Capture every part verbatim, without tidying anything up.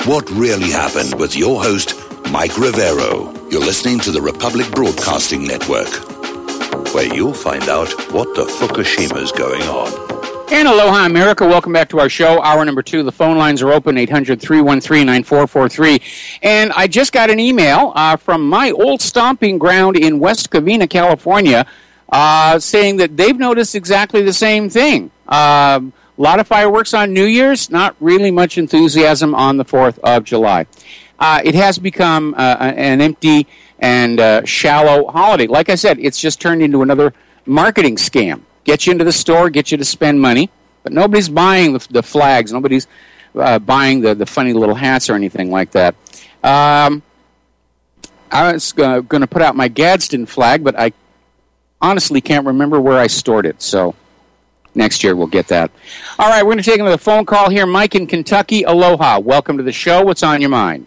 what really happened with your host, Mike Rivero. You're listening to the Republic Broadcasting Network, where you'll find out what the Fukushima's going on. And aloha, America. Welcome back to our show, hour number two. The phone lines are open, eight hundred, three one three, nine four four three. And I just got an email uh, from my old stomping ground in West Covina, California, uh, saying that they've noticed exactly the same thing. Uh, a lot of fireworks on New Year's, not really much enthusiasm on the fourth of July. Uh, it has become uh, an empty and uh, shallow holiday. Like I said, it's just turned into another marketing scam. Get you into the store, get you to spend money, but nobody's buying the, the flags. Nobody's uh, buying the, the funny little hats or anything like that. Um, I was uh, going to put out my Gadsden flag, but I honestly can't remember where I stored it, so next year we'll get that. All right, we're going to take another phone call here. Mike in Kentucky, aloha. Welcome to the show. What's on your mind?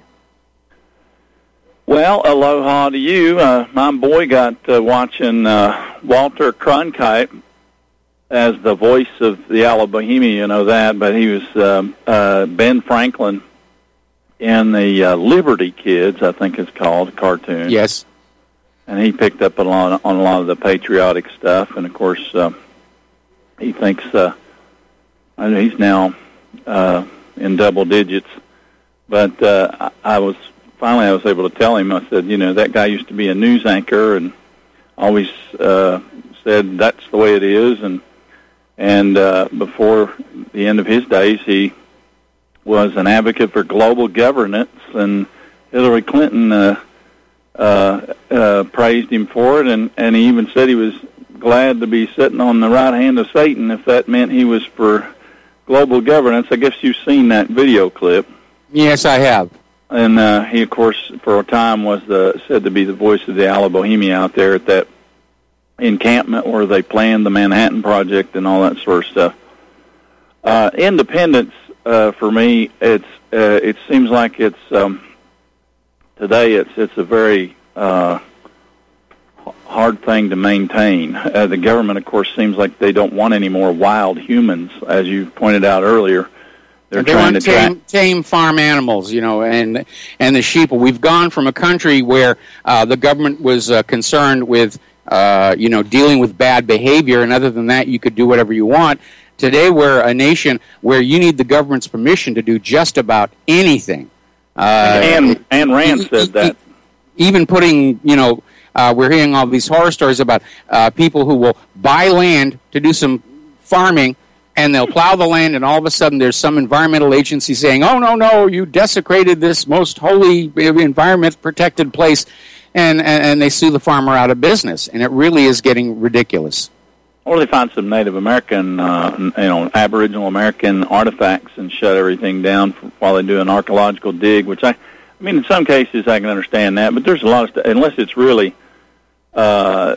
Well, aloha to you. Uh, my boy got uh, watching uh, Walter Cronkite as the voice of the Alabohemia, you know that, but he was um, uh, Ben Franklin in the uh, Liberty Kids, I think it's called, cartoon. Yes. And he picked up a lot on a lot of the patriotic stuff, and of course, uh, he thinks uh, I know he's now uh, in double digits. But uh, I was finally I was able to tell him. I said, you know, that guy used to be a news anchor, and always uh, said that's the way it is, and. And uh, before the end of his days, he was an advocate for global governance, and Hillary Clinton uh, uh, uh, praised him for it, and, and he even said he was glad to be sitting on the right hand of Satan if that meant he was for global governance. I guess you've seen that video clip. Yes, I have. And uh, he, of course, for a time was the, said to be the voice of the Alabohemia out there at that encampment where they planned the Manhattan Project and all that sort of stuff. Uh, independence, uh, for me, it's uh, it seems like it's um, today. It's it's a very uh, hard thing to maintain. Uh, the government, of course, seems like they don't want any more wild humans, as you pointed out earlier. They're they trying want to tame, tra- tame farm animals, you know, and and the sheep. We've gone from a country where uh, the government was uh, concerned with Uh, you know, dealing with bad behavior, and other than that, you could do whatever you want. Today, we're a nation where you need the government's permission to do just about anything. Uh, and Ayn Rand said that. Even putting, you know, uh, we're hearing all these horror stories about uh, people who will buy land to do some farming, and they'll plow the land, and all of a sudden there's some environmental agency saying, oh, no, no, you desecrated this most holy environment-protected place. And, and and they sue the farmer out of business, and it really is getting ridiculous. Or they find some Native American, uh, you know, Aboriginal American artifacts and shut everything down for, while they do an archaeological dig. Which I, I mean, in some cases I can understand that, but there's a lot of stuff, unless it's really uh,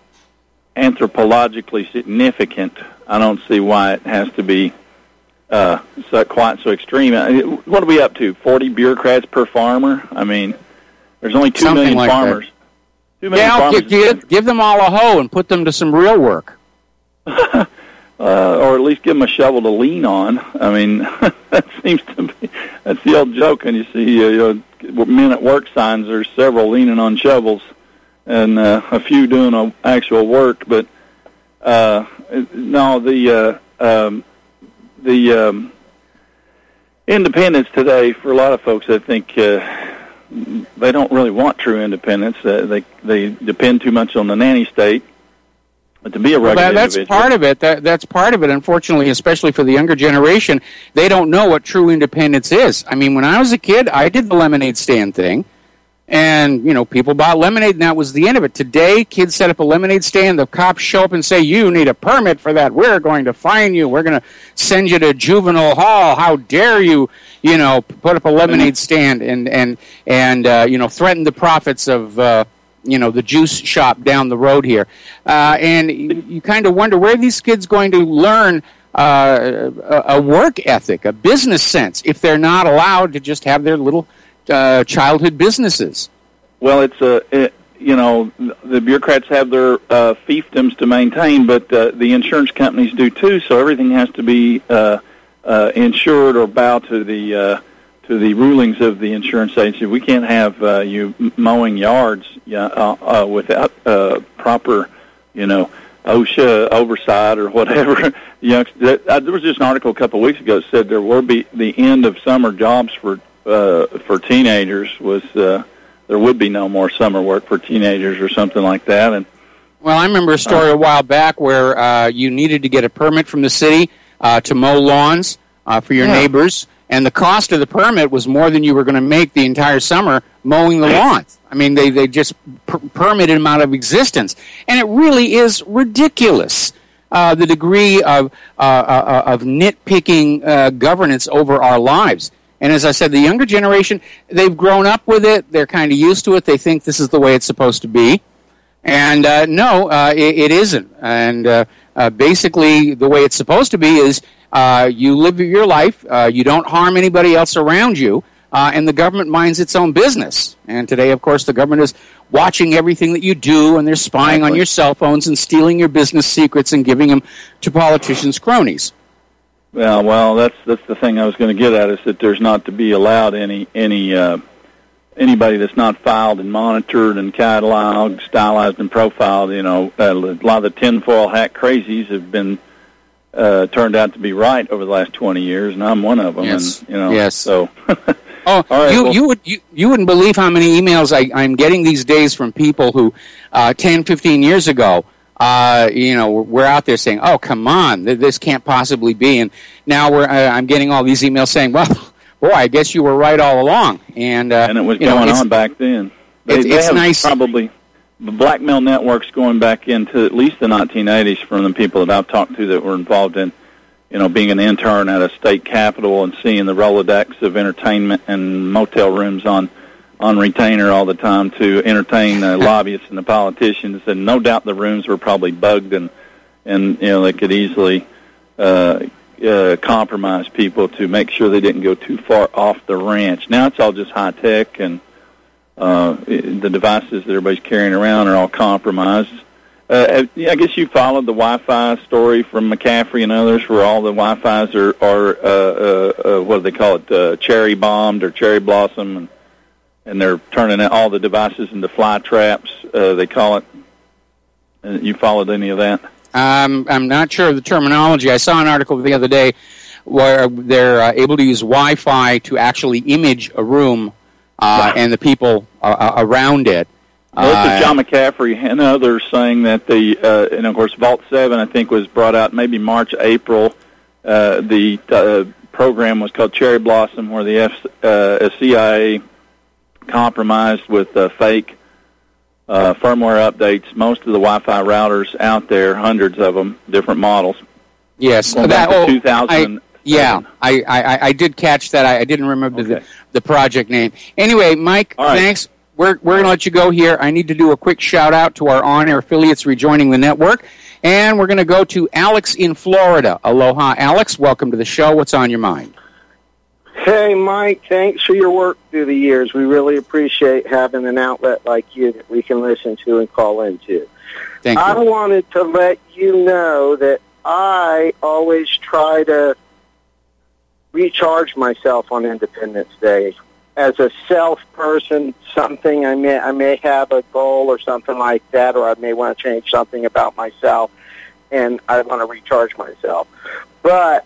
anthropologically significant. I don't see why it has to be uh, so, quite so extreme. What are we up to? Forty bureaucrats per farmer? I mean. There's only two Something million like farmers. That. Two million yeah, farmers. Give, give, give them all a hoe and put them to some real work. uh, or at least give them a shovel to lean on. I mean, that seems to be, that's the old joke. And you see uh, you know, men at work signs, there's several leaning on shovels and uh, a few doing a, actual work. But uh, no, the, uh, um, the um, independence today, for a lot of folks, I think, uh, they don't really want true independence. Uh, they they depend too much on the nanny state. But to be a rugged well, that, that's individual, part of it. That, that's part of it. Unfortunately, especially for the younger generation, they don't know what true independence is. I mean, when I was a kid, I did the lemonade stand thing, and you know, people bought lemonade, and that was the end of it. Today, kids set up a lemonade stand. The cops show up and say, "You need a permit for that. We're going to fine you. We're going to send you to juvenile hall. How dare you?" You know, put up a lemonade stand and and and uh, you know, threaten the profits of uh, you know, the juice shop down the road here, uh, and you, you kind of wonder where are these kids going to learn uh, a, a work ethic, a business sense, if they're not allowed to just have their little uh, childhood businesses. Well, it's a it, you know, the bureaucrats have their uh, fiefdoms to maintain, but uh, the insurance companies do too. So everything has to be uh, uh, insured or bow to the uh, to the rulings of the insurance agency. We can't have uh, you mowing yards uh, uh, without uh, proper, you know, OSHA oversight or whatever. You know, there was just an article a couple of weeks ago that said there will be the end of summer jobs for uh, for teenagers. Was uh, there would be no more summer work for teenagers or something like that. And well, I remember a story uh, a while back where uh, you needed to get a permit from the city uh, to mow lawns uh, for your yeah. neighbors. And the cost of the permit was more than you were going to make the entire summer mowing the lawns. I mean, they, they just per- permitted them out of existence. And it really is ridiculous, uh, the degree of uh, uh, of nitpicking uh, governance over our lives. And as I said, the younger generation, they've grown up with it. They're kind of used to it. They think this is the way it's supposed to be. And uh, no, uh, it, it isn't. And uh, uh, basically, the way it's supposed to be is Uh, you live your life, uh, you don't harm anybody else around you, uh, and the government minds its own business. And today, of course, the government is watching everything that you do, and they're spying exactly. on your cell phones and stealing your business secrets and giving them to politicians' cronies. Well, well, that's that's the thing I was going to get at, is that there's not to be allowed any any uh, anybody that's not filed and monitored and cataloged, stylized and profiled. You know, uh, a lot of the tinfoil hat crazies have been Uh, turned out to be right over the last twenty years, and I'm one of them. Yes. And, you know, yes. So. oh, right, you well, you would you, you wouldn't believe how many emails I, I'm getting these days from people who, uh, ten, fifteen years ago, uh, you know, we're out there saying, "Oh, come on, this can't possibly be," and now we're uh, I'm getting all these emails saying, "Well, boy, I guess you were right all along." And uh, and it was you going know, on back then. They, it's, they it's have nice. Probably. The blackmail networks going back into at least the nineteen eighties from the people that I've talked to that were involved in, you know, being an intern at a state capitol and seeing the Rolodex of entertainment and motel rooms on, on retainer all the time to entertain the lobbyists and the politicians. And no doubt the rooms were probably bugged and, and you know, they could easily uh, uh, compromise people to make sure they didn't go too far off the ranch. Now it's all just high-tech, and uh, the devices that everybody's carrying around are all compromised. Uh, I guess you followed the Wi-Fi story from McCaffrey and others, where all the Wi-Fis are, are uh, uh, uh, what do they call it, uh, cherry bombed or cherry blossom, and, and they're turning all the devices into fly traps, uh, they call it. Uh, you followed any of that? Um, I'm not sure of the terminology. I saw an article the other day where they're uh, able to use Wi-Fi to actually image a room uh, and the people uh, around it. Well, this is John McCaffrey and others saying that the, uh, and of course, Vault seven, I think, was brought out maybe March, April. Uh, the uh, program was called Cherry Blossom, where the F, uh, C I A compromised with uh, fake uh, firmware updates. Most of the Wi-Fi routers out there, hundreds of them, different models. Yes. Going back that, to two thousand. I, yeah, I, I, I did catch that. I, I didn't remember okay. the, the project name. Anyway, Mike, right. thanks. We're, we're going to let you go here. I need to do a quick shout-out to our on-air affiliates rejoining the network. And we're going to go to Alex in Florida. Aloha, Alex. Welcome to the show. What's on your mind? Hey, Mike. Thanks for your work through the years. We really appreciate having an outlet like you that we can listen to and call into. Thank you. I wanted to let you know that I always try to recharge myself on Independence Day. As a self person, something I may I may have a goal or something like that, or I may want to change something about myself, and I want to recharge myself. But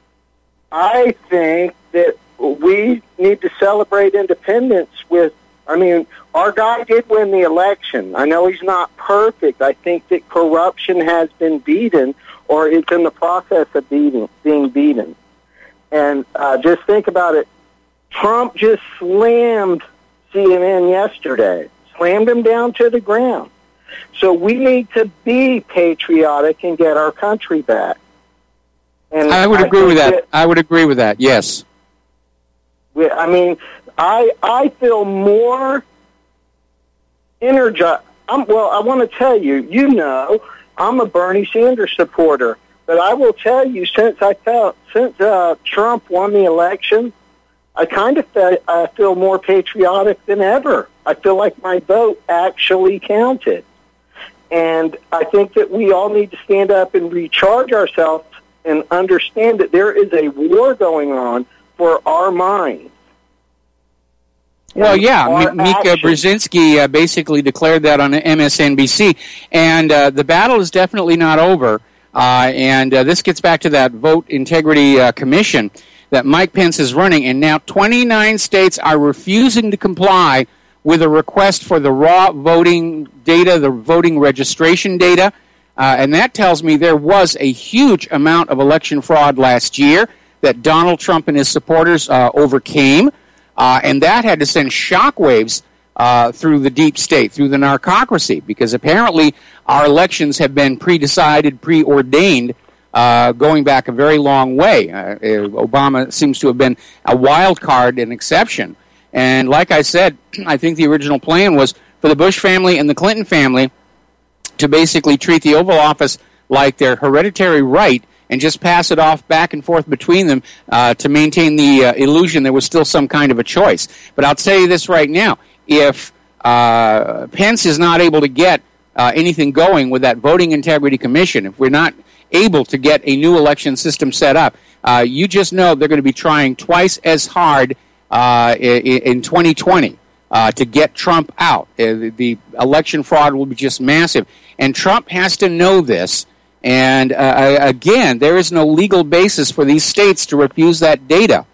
I think that we need to celebrate independence with, I mean, our guy did win the election. I know he's not perfect. I think that corruption has been beaten, or it's in the process of beating, being beaten. And uh, just think about it. Trump just slammed C N N yesterday, slammed him down to the ground. So we need to be patriotic and get our country back. And I would I agree with that. that. I would agree with that, yes. I mean, I I feel more energized. I'm, well, I want to tell you, you know, I'm a Bernie Sanders supporter. But I will tell you, since I felt, since uh, Trump won the election, I kind of feel, I feel more patriotic than ever. I feel like my vote actually counted. And I think that we all need to stand up and recharge ourselves and understand that there is a war going on for our minds. Well, yeah, M- Mika Brzezinski uh, basically declared that on M S N B C, and uh, the battle is definitely not over. Uh, and uh, this gets back to that Vote Integrity uh, Commission that Mike Pence is running, and now twenty-nine states are refusing to comply with a request for the raw voting data, the voting registration data, uh, and that tells me there was a huge amount of election fraud last year that Donald Trump and his supporters uh, overcame, uh, and that had to send shockwaves uh, through the deep state, through the narcocracy, because apparently our elections have been pre-decided, preordained, uh, going back a very long way. Uh, Obama seems to have been a wild card, an exception. And like I said, I think the original plan was for the Bush family and the Clinton family to basically treat the Oval Office like their hereditary right and just pass it off back and forth between them uh, to maintain the uh, illusion there was still some kind of a choice. But I'll tell you this right now. If uh, Pence is not able to get uh, anything going with that Voting Integrity Commission, if we're not able to get a new election system set up, uh, you just know they're going to be trying twice as hard uh, in twenty twenty uh, to get Trump out. Uh, the election fraud will be just massive. And Trump has to know this. And uh, again, there is no legal basis for these states to refuse that data.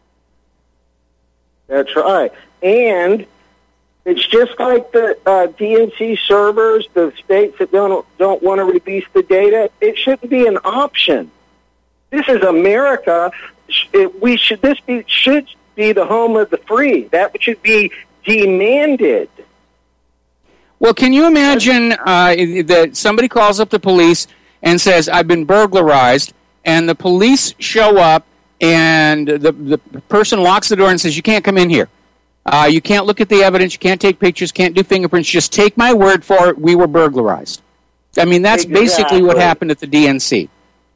That's right. And it's just like the uh, D N C servers, the states that don't don't want to release the data. It shouldn't be an option. This is America. It, we should this be should be the home of the free. That should be demanded. Well, can you imagine uh, that somebody calls up the police and says, "I've been burglarized," and the police show up, and the the person locks the door and says, "You can't come in here. Uh, you can't look at the evidence. You can't take pictures. Can't do fingerprints. Just take my word for it. We were burglarized." I mean, that's exactly. basically what happened at the D N C.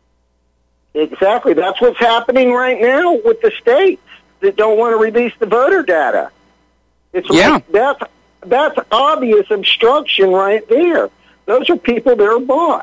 Exactly. That's what's happening right now with the states that don't want to release the voter data. It's yeah. Like, that's, that's obvious obstruction right there. Those are people that are bought.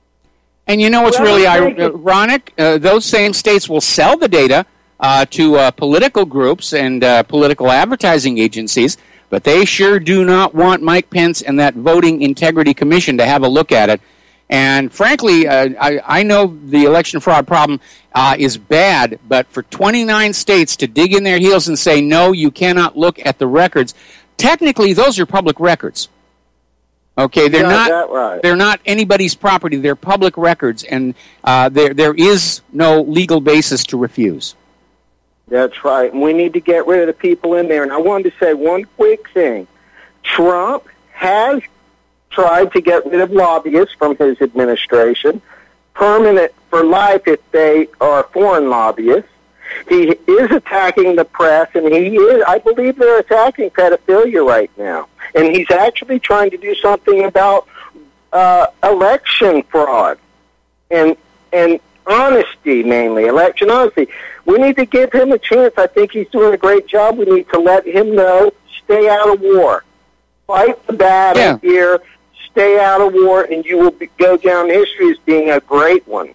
And you know what's well, really ironic? Uh, those same states will sell the data uh, to uh, political groups and uh, political advertising agencies, but they sure do not want Mike Pence and that Voting Integrity Commission to have a look at it. And frankly, uh, I, I know the election fraud problem uh, is bad, but for twenty-nine states to dig in their heels and say, no, you cannot look at the records, technically those are public records. Okay, they're yeah, not. Right. They're not anybody's property. They're public records, and uh, there there is no legal basis to refuse. That's right, and we need to get rid of the people in there. And I wanted to say one quick thing: Trump has tried to get rid of lobbyists from his administration, permanent for life if they are foreign lobbyists. He is attacking the press, and he is. I believe they're attacking pedophilia right now. And he's actually trying to do something about uh, election fraud and and honesty, mainly, election honesty. We need to give him a chance. I think he's doing a great job. We need to let him know, stay out of war. Fight the battle yeah. here, stay out of war, and you will be, go down history as being a great one.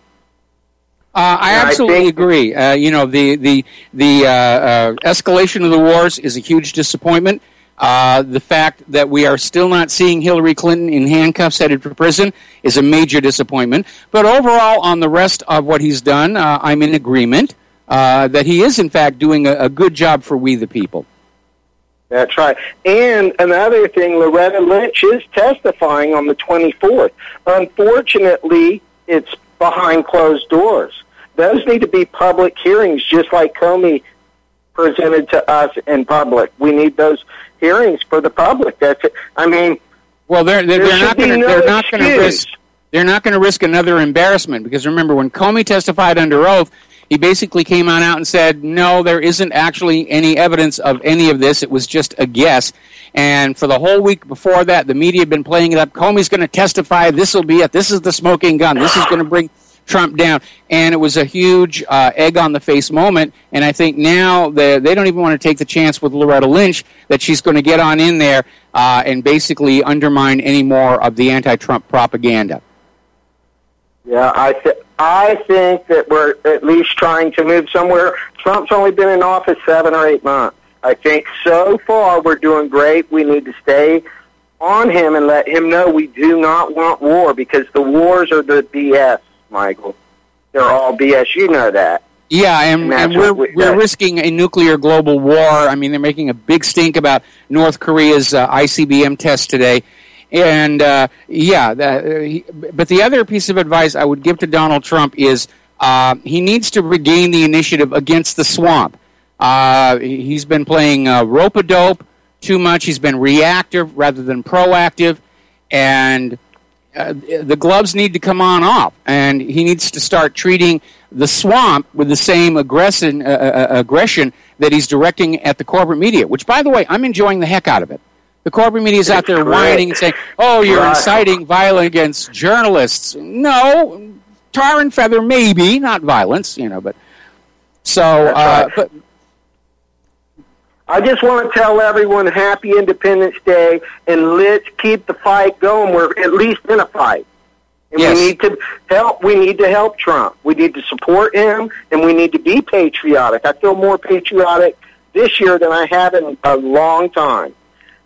Uh, I and absolutely I think, agree. Uh, you know, the, the, the uh, uh, escalation of the wars is a huge disappointment. Uh, the fact that we are still not seeing Hillary Clinton in handcuffs headed for prison is a major disappointment. But overall, on the rest of what he's done, uh, I'm in agreement uh, that he is, in fact, doing a, a good job for we the people. That's right. And another thing, Loretta Lynch is testifying on the twenty-fourth. Unfortunately, it's behind closed doors. Those need to be public hearings, just like Comey presented to us in public. We need those hearings for the public. That's it. I mean, well, they're they're, they're not going to they're not going to risk they're not going to risk another embarrassment, because remember, when Comey testified under oath, he basically came on out and said, no, there isn't actually any evidence of any of this. It was just a guess. And for the whole week before that, the media had been playing it up. Comey's going to testify. This will be it. This is the smoking gun. This is going to bring Trump down. And it was a huge uh, egg on the face moment. And I think now they, they don't even want to take the chance with Loretta Lynch that she's going to get on in there uh, and basically undermine any more of the anti-Trump propaganda. Yeah, I th- I think that we're at least trying to move somewhere. Trump's only been in office seven or eight months. I think so far we're doing great. We need to stay on him and let him know we do not want war, because the wars are the B S, Michael. They're all B S. You know that. Yeah, and, and, and we're, we, we're risking a nuclear global war. I mean, they're making a big stink about North Korea's uh, I C B M test today. And, uh, yeah, the, uh, but the other piece of advice I would give to Donald Trump is uh, he needs to regain the initiative against the swamp. Uh, he's been playing uh, rope-a-dope too much. He's been reactive rather than proactive. And uh, the gloves need to come on off. And he needs to start treating the swamp with the same aggression, uh, uh, aggression that he's directing at the corporate media, which, by the way, I'm enjoying the heck out of it. The corporate media is out there whining and saying, oh, you're right. inciting violence against journalists. No, tar and feather, maybe, not violence, you know, but so, uh, right. but. I just want to tell everyone Happy Independence Day, and let's keep the fight going. We're at least in a fight. And yes. we need to help. We need to help Trump. We need to support him, and we need to be patriotic. I feel more patriotic this year than I have in a long time.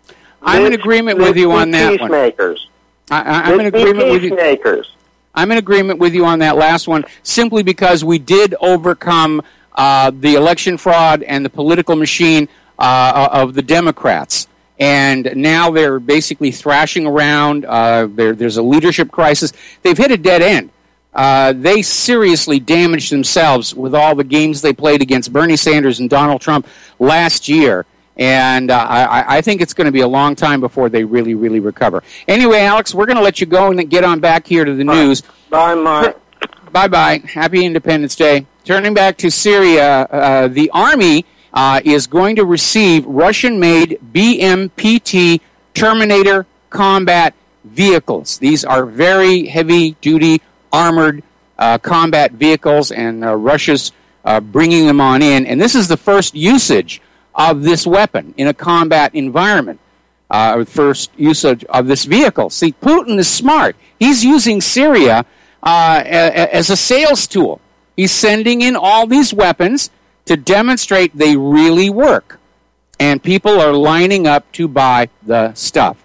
I'm let's, in agreement with you on that one. Peacemakers. I, I, I'm let's in agreement with you. Peacemakers. I'm in agreement with you on that last one, simply because we did overcome uh, the election fraud and the political machine uh, of the Democrats. And now they're basically thrashing around. Uh, there, there's a leadership crisis. They've hit a dead end. Uh, they seriously damaged themselves with all the games they played against Bernie Sanders and Donald Trump last year. And uh, I, I think it's going to be a long time before they really, really recover. Anyway, Alex, we're going to let you go and get on back here to the Bye. news. Bye, Mike. Bye-bye. Happy Independence Day. Turning back to Syria, uh, the Army uh, is going to receive Russian-made B M P T Terminator combat vehicles. These are very heavy-duty, armored uh, combat vehicles, and uh, Russia's uh, bringing them on in. And this is the first usage of this weapon in a combat environment, uh, first usage of this vehicle. See, Putin is smart. He's using Syria uh, a- as a sales tool. He's sending in all these weapons to demonstrate they really work. And people are lining up to buy the stuff.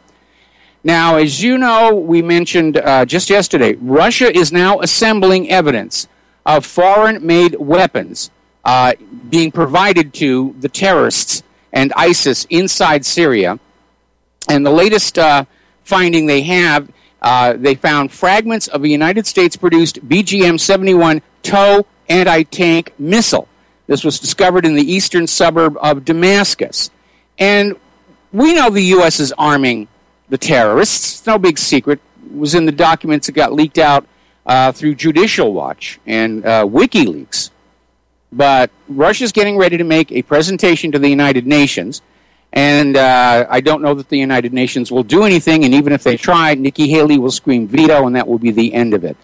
Now, as you know, we mentioned uh, just yesterday, Russia is now assembling evidence of foreign-made weapons Uh, being provided to the terrorists and ISIS inside Syria. And the latest uh, finding they have, uh, they found fragments of a United States-produced B G M seventy-one TOW anti-tank missile. This was discovered in the eastern suburb of Damascus. And we know the U S is arming the terrorists. It's no big secret. It was in the documents that got leaked out uh, through Judicial Watch and uh, WikiLeaks. But Russia's getting ready to make a presentation to the United Nations, and uh, I don't know that the United Nations will do anything, and even if they try, Nikki Haley will scream veto, and that will be the end of it.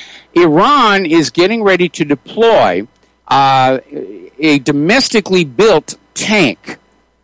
Iran is getting ready to deploy uh, a domestically built tank,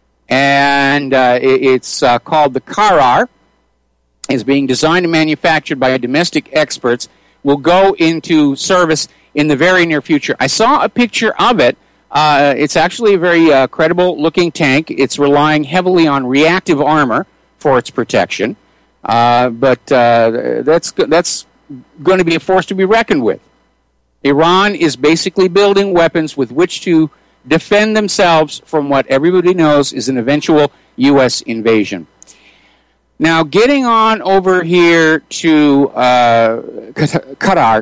and uh, it's uh, called the Karar. It's being designed and manufactured by domestic experts, will go into service in the very near future. I saw a picture of it. Uh, it's actually a very uh, credible-looking tank. It's relying heavily on reactive armor for its protection. Uh, but uh, that's that's going to be a force to be reckoned with. Iran is basically building weapons with which to defend themselves from what everybody knows is an eventual U S invasion. Now, getting on over here to uh, Qatar,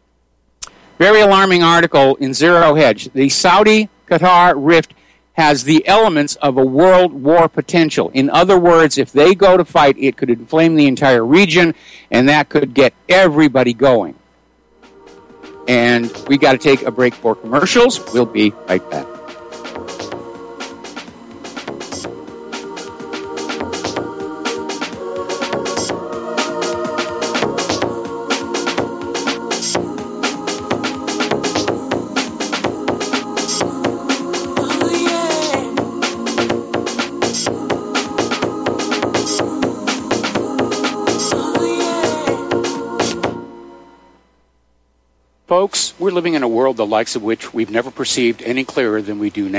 very alarming article in Zero Hedge. The Saudi-Qatar rift has the elements of a world war potential. In other words, if they go to fight, it could inflame the entire region, and that could get everybody going. And we got to take a break for commercials. We'll be right back. Folks, we're living in a world the likes of which we've never perceived any clearer than we do now.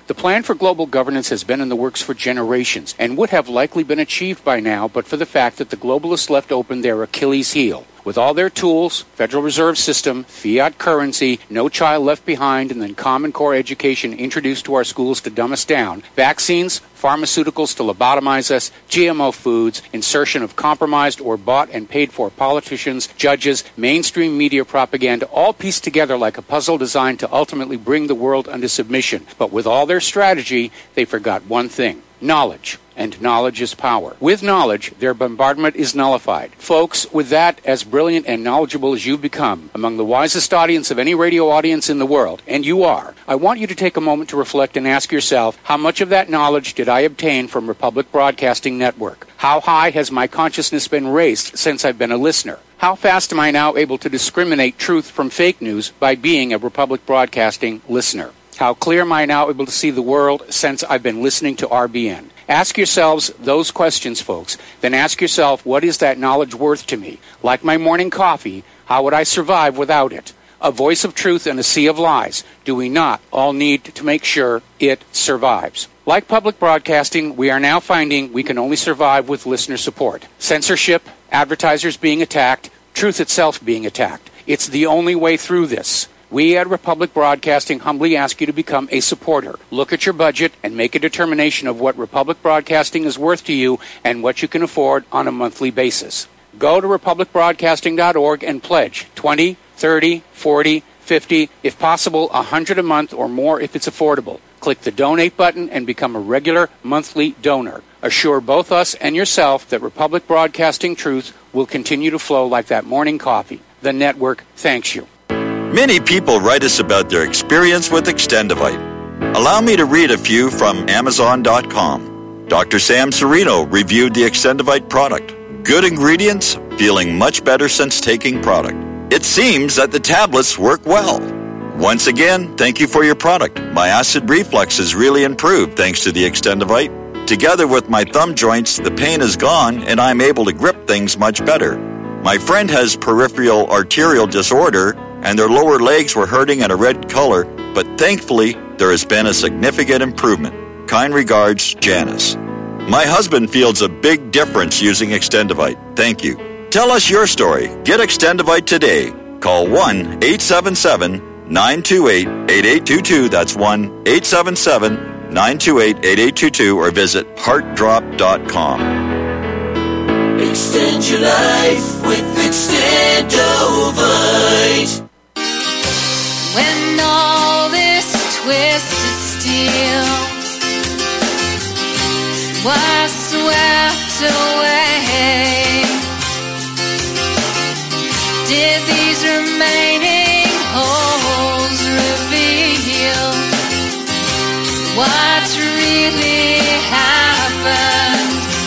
The plan for global governance has been in the works for generations and would have likely been achieved by now but for the fact that the globalists left open their Achilles heel. With all their tools, Federal Reserve System, fiat currency, no child left behind, and then Common Core education introduced to our schools to dumb us down, vaccines, pharmaceuticals to lobotomize us, G M O foods, insertion of compromised or bought and paid for politicians, judges, mainstream media propaganda, all pieced together like a puzzle designed to ultimately bring the world under submission. But with all their strategy, they forgot one thing: knowledge. And knowledge is power. With knowledge, their bombardment is nullified. Folks, with that, as brilliant and knowledgeable as you've become, among the wisest audience of any radio audience in the world, and you are, I want you to take a moment to reflect and ask yourself, how much of that knowledge did I obtain from Republic Broadcasting Network? How high has my consciousness been raised since I've been a listener? How fast am I now able to discriminate truth from fake news by being a Republic Broadcasting listener? How clear am I now able to see the world since I've been listening to R B N? Ask yourselves those questions, folks. Then ask yourself, what is that knowledge worth to me? Like my morning coffee, how would I survive without it? A voice of truth in a sea of lies. Do we not all need to make sure it survives? Like public broadcasting, we are now finding we can only survive with listener support. Censorship, advertisers being attacked, truth itself being attacked. It's the only way through this. We at Republic Broadcasting humbly ask you to become a supporter. Look at your budget and make a determination of what Republic Broadcasting is worth to you and what you can afford on a monthly basis. Go to republic broadcasting dot org and pledge twenty, thirty, forty, fifty, if possible one hundred a month or more if it's affordable. Click the donate button and become a regular monthly donor. Assure both us and yourself that Republic Broadcasting truth will continue to flow like that morning coffee. The network thanks you. Many people write us about their experience with Extendivite. Allow me to read a few from Amazon dot com. Doctor Sam Serino reviewed the Extendivite product. Good ingredients, feeling much better since taking product. It seems that the tablets work well. Once again, thank you for your product. My acid reflux has really improved thanks to the Extendivite. Together with my thumb joints, the pain is gone and I'm able to grip things much better. My friend has peripheral arterial disorder and their lower legs were hurting in a red color, but thankfully, there has been a significant improvement. Kind regards, Janice. My husband feels a big difference using Extendivite. Thank you. Tell us your story. Get Extendivite today. Call one eight seven seven, nine two eight, eight eight two two. That's one eight seven seven, nine two eight, eight eight two two or visit heart drop dot com. Extend your life with Extendivite. When all this twisted steel was swept away, did these remaining holes reveal what really happened?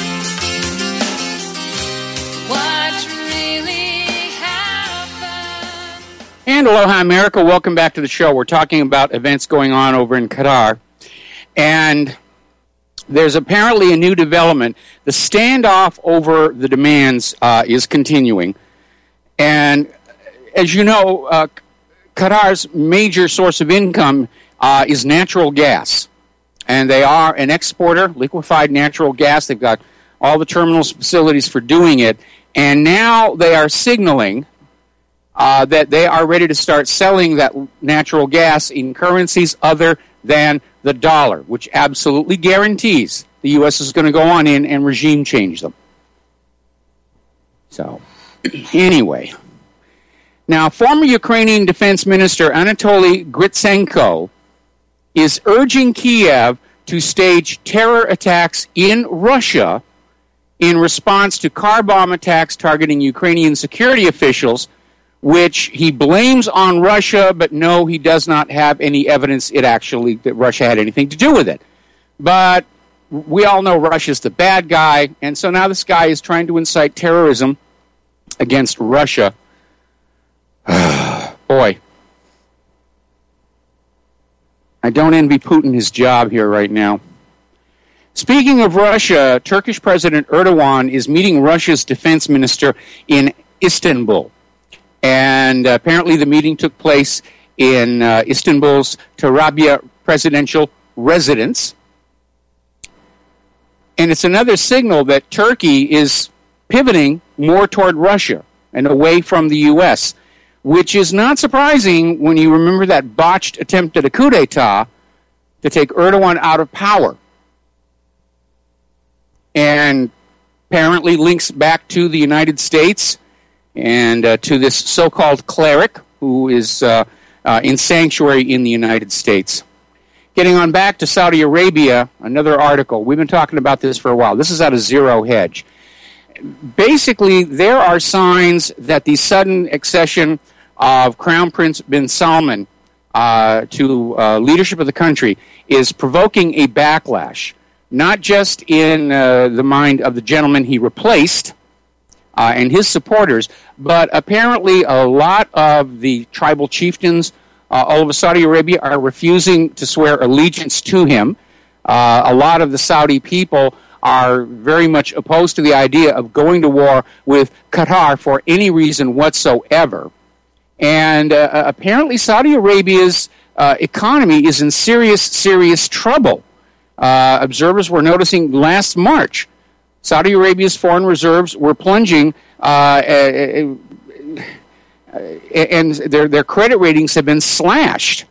And aloha, America. Welcome back to the show. We're talking about events going on over in Qatar. And there's apparently a new development. The standoff over the demands uh, is continuing. And as you know, uh, Qatar's major source of income uh, is natural gas. And they are an exporter, liquefied natural gas. They've got all the terminals, facilities for doing it. And now they are signaling Uh, that they are ready to start selling that natural gas in currencies other than the dollar, which absolutely guarantees the U S is going to go on in and regime change them. So, anyway. Now, former Ukrainian Defense Minister Anatoly Gritsenko is urging Kiev to stage terror attacks in Russia in response to car bomb attacks targeting Ukrainian security officials, which he blames on Russia, but no, he does not have any evidence it actually that Russia had anything to do with it. But we all know Russia's the bad guy, and so now this guy is trying to incite terrorism against Russia. Boy, I don't envy Putin his job here right now. Speaking of Russia, Turkish President Erdogan is meeting Russia's defense minister in Istanbul. And uh, apparently the meeting took place in uh, Istanbul's Tarabya Presidential residents. And it's another signal that Turkey is pivoting more toward Russia and away from the U S, which is not surprising when you remember that botched attempt at a coup d'etat to take Erdogan out of power. And apparently links back to the United States and uh, to this so-called cleric who is uh, uh, in sanctuary in the United States. Getting on back to Saudi Arabia, another article. We've been talking about this for a while. This is out of Zero Hedge. Basically, there are signs that the sudden accession of Crown Prince bin Salman uh, to uh, leadership of the country is provoking a backlash, not just in uh, the mind of the gentleman he replaced uh, and his supporters, but apparently a lot of the tribal chieftains uh, all over Saudi Arabia are refusing to swear allegiance to him. Uh, a lot of the Saudi people are very much opposed to the idea of going to war with Qatar for any reason whatsoever. And uh, apparently Saudi Arabia's uh, economy is in serious, serious trouble. Uh, observers were noticing last March, Saudi Arabia's foreign reserves were plunging, uh, and their their credit ratings have been slashed.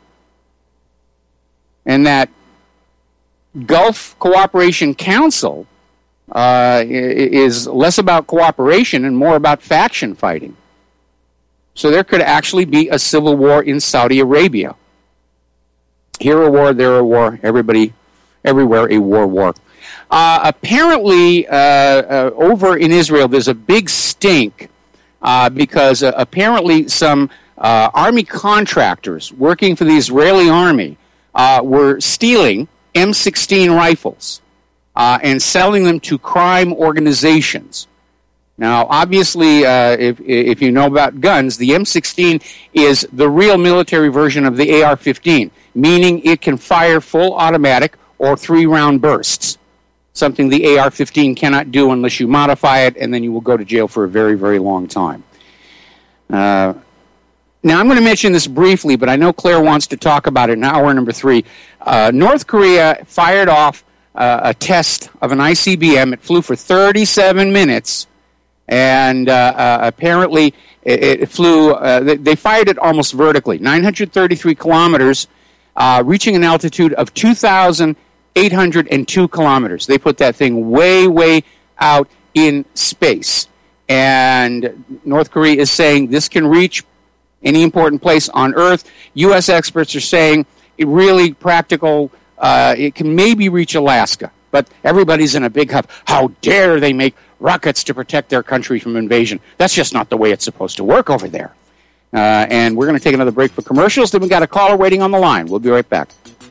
And that Gulf Cooperation Council uh, is less about cooperation and more about faction fighting. So there could actually be a civil war in Saudi Arabia. Here a war, there a war, everybody, everywhere a war, war. Uh, apparently, uh, uh, over in Israel, there's a big stink uh, because uh, apparently some uh, army contractors working for the Israeli army uh, were stealing M sixteen rifles uh, and selling them to crime organizations. Now, obviously, uh, if if you know about guns, the M sixteen is the real military version of the A R fifteen, meaning it can fire full automatic or three-round bursts, something the A R fifteen cannot do unless you modify it, and then you will go to jail for a very, very long time. Uh, now, I'm going to mention this briefly, but I know Claire wants to talk about it in hour number three. Uh, North Korea fired off uh, a test of an I C B M. It flew for thirty-seven minutes. And uh, uh, apparently it, it flew, uh, they, they fired it almost vertically, nine hundred thirty-three kilometers, uh, reaching an altitude of two thousand eight hundred two kilometers. They put that thing way, way out in space. And North Korea is saying this can reach any important place on Earth. U S experts are saying it really practical, uh, it can maybe reach Alaska. But everybody's in a big huff. How dare they make rockets to protect their country from invasion? That's just not the way it's supposed to work over there. Uh, and we're going to take another break for commercials. Then we got a caller waiting on the line. We'll be right back.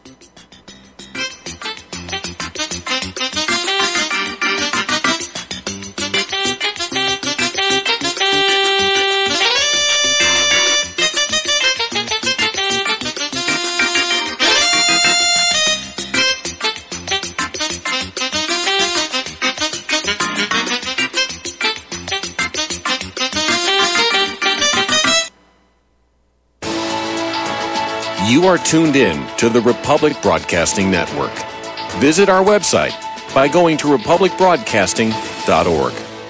You are tuned in to the Republic Broadcasting Network. Visit our website by going to republic broadcasting dot org.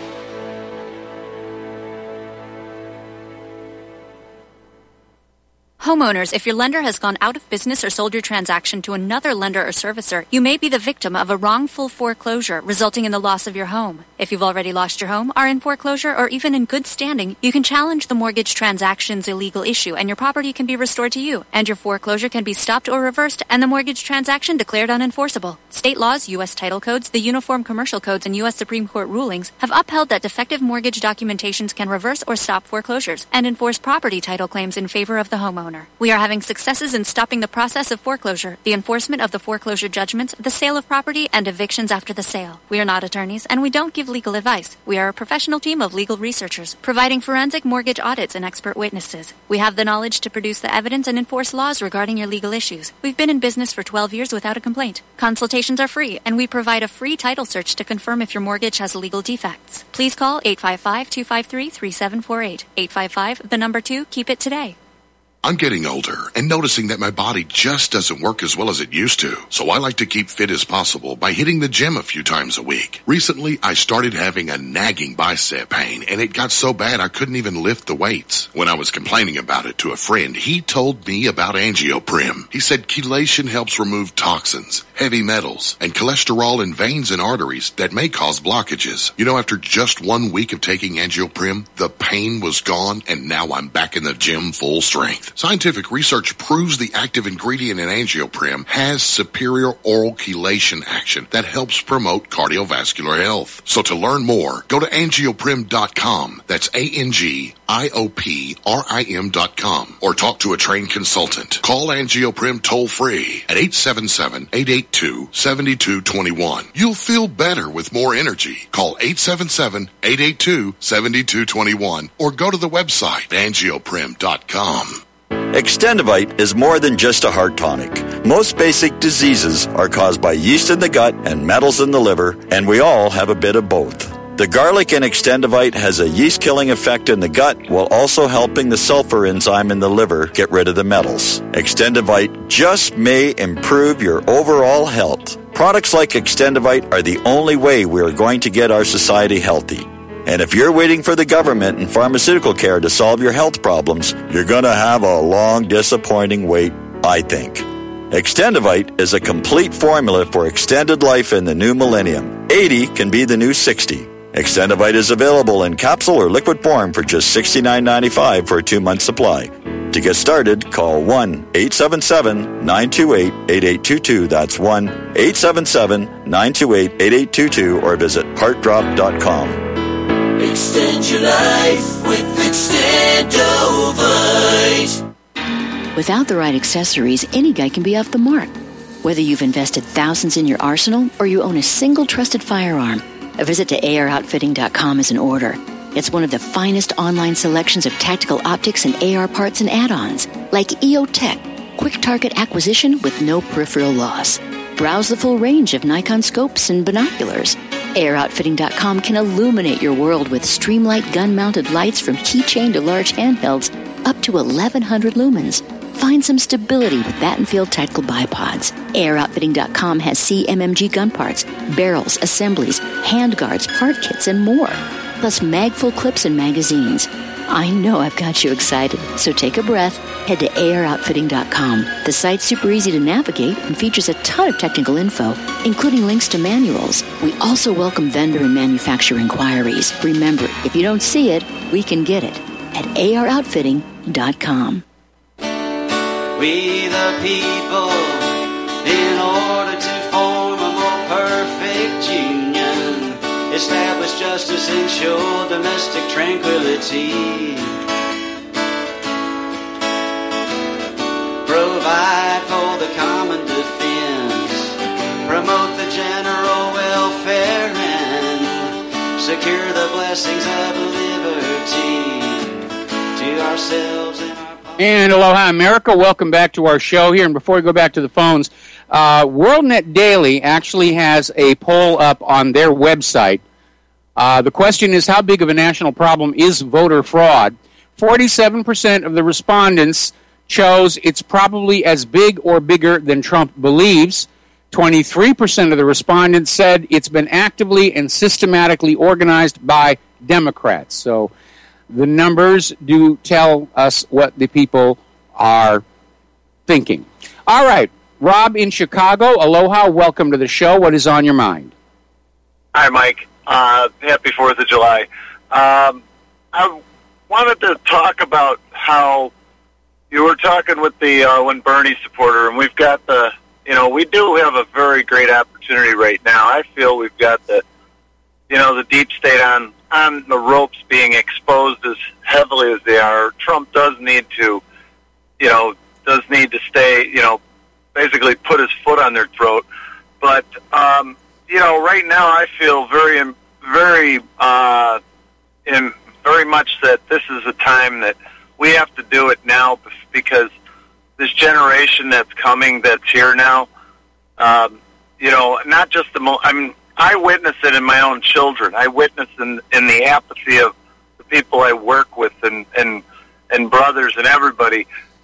Homeowners, if your lender has gone out of business or sold your transaction to another lender or servicer, you may be the victim of a wrongful foreclosure resulting in the loss of your home. If you've already lost your home, are in foreclosure, or even in good standing, you can challenge the mortgage transaction's illegal issue and your property can be restored to you, and your foreclosure can be stopped or reversed and the mortgage transaction declared unenforceable. State laws, U S title codes, the Uniform Commercial Codes, and U S Supreme Court rulings have upheld that defective mortgage documentations can reverse or stop foreclosures and enforce property title claims in favor of the homeowner. We are having successes in stopping the process of foreclosure, the enforcement of the foreclosure judgments, the sale of property, and evictions after the sale. We are not attorneys, and we don't give legal advice. We are a professional team of legal researchers, providing forensic mortgage audits and expert witnesses. We have the knowledge to produce the evidence and enforce laws regarding your legal issues. We've been in business for twelve years without a complaint. Consultations are free, and we provide a free title search to confirm if your mortgage has legal defects. Please call eight five five, two five three, three seven four eight. eight five five, the number two, keep it today. I'm getting older and noticing that my body just doesn't work as well as it used to. So I like to keep fit as possible by hitting the gym a few times a week. Recently, I started having a nagging bicep pain, and it got so bad I couldn't even lift the weights. When I was complaining about it to a friend, he told me about Angioprim. He said chelation helps remove toxins, heavy metals, and cholesterol in veins and arteries that may cause blockages. You know, after just one week of taking Angioprim, the pain was gone, and now I'm back in the gym full strength. Scientific research proves the active ingredient in Angioprim has superior oral chelation action that helps promote cardiovascular health. So to learn more, go to angioprim dot com. That's A N G I O P R I M dot com. Or talk to a trained consultant. Call Angioprim toll-free at eight seven seven, eight eight two, seven two two one. You'll feel better with more energy. Call eight seven seven, eight eight two, seven two two one or go to the website angioprim dot com. Extendivite is more than just a heart tonic. Most basic diseases are caused by yeast in the gut and metals in the liver, and we all have a bit of both. The garlic in Extendivite has a yeast-killing effect in the gut while also helping the sulfur enzyme in the liver get rid of the metals. Extendivite just may improve your overall health. Products like Extendivite are the only way we are going to get our society healthy. And if you're waiting for the government and pharmaceutical care to solve your health problems, you're going to have a long, disappointing wait, I think. Extendivite is a complete formula for extended life in the new millennium. eighty can be the new sixty. Extendivite is available in capsule or liquid form for just sixty-nine ninety-five for a two-month supply. To get started, call one eight seven seven, nine two eight, eight eight two two. That's one eight seven seven, nine two eight, eight eight two two or visit heart drop dot com. Extend your life with Extendovite. Without the right accessories, any guy can be off the mark. Whether you've invested thousands in your arsenal or you own a single trusted firearm, a visit to A R outfitting dot com is in order. It's one of the finest online selections of tactical optics and A R parts and add-ons, like E O Tech, quick target acquisition with no peripheral loss. Browse the full range of Nikon scopes and binoculars. A R outfitting dot com can illuminate your world with Streamlight gun-mounted lights from keychain to large handhelds up to eleven hundred lumens. Find some stability with Battenfield Tactical Bipods. A R outfitting dot com has C M M G gun parts, barrels, assemblies, handguards, part kits, and more. Plus mag-full clips and magazines. I know I've got you excited, so take a breath. Head to A R outfitting dot com. The site's super easy to navigate and features a ton of technical info, including links to manuals. We also welcome vendor and manufacturer inquiries. Remember, if you don't see it, we can get it at A R outfitting dot com. We the people, in order to form a more perfect union, establish justice, ensure domestic tranquility, provide for the common defense, promote the general welfare, and secure the blessings of liberty to ourselves and our And aloha, America. Welcome back to our show here. And before we go back to the phones, uh, WorldNet Daily actually has a poll up on their website. Uh, the question is, how big of a national problem is voter fraud? forty-seven percent of the respondents chose it's probably as big or bigger than Trump believes. twenty-three percent of the respondents said it's been actively and systematically organized by Democrats. So the numbers do tell us what the people are thinking. All right, Rob in Chicago, aloha, welcome to the show. What is on your mind? Hi, Mike. Uh, happy fourth of July. Um, I wanted to talk about how you were talking with the uh, Win Bernie supporter, and we've got the, you know, we do have a very great opportunity right now. I feel we've got the, you know, the deep state on on the ropes being exposed as heavily as they are. Trump does need to, you know, does need to stay, you know, basically put his foot on their throat. But, um, you know, right now I feel very, very, uh, in very much that this is a time that we have to do it now because this generation that's coming, that's here now, um, you know, not just the, mo- I mean, I witness it in my own children. I witness in in the apathy of the people I work with and and, and brothers and everybody.